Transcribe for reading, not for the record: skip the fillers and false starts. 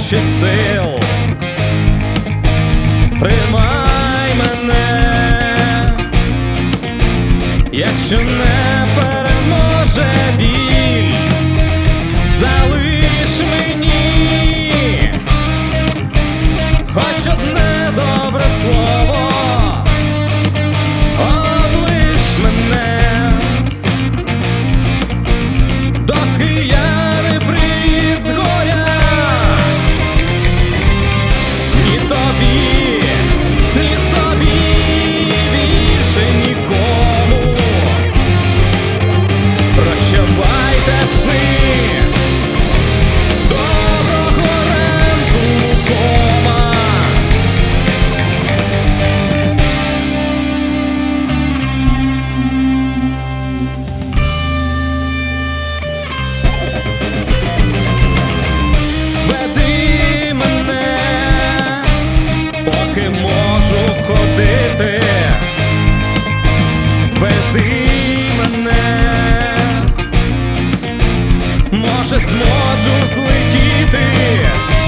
вистачить сил. Тримай мене, якщо не переможе біль, залиш мені хоч одне добре слово, облиш мене, доки я не приїзд з горя. Ні тобі, ні собі, більше нікому. Прощавайте сни, доброго ранку, кома. Веди мене, поки можу ходити. Веди мене, може зможу злетіти.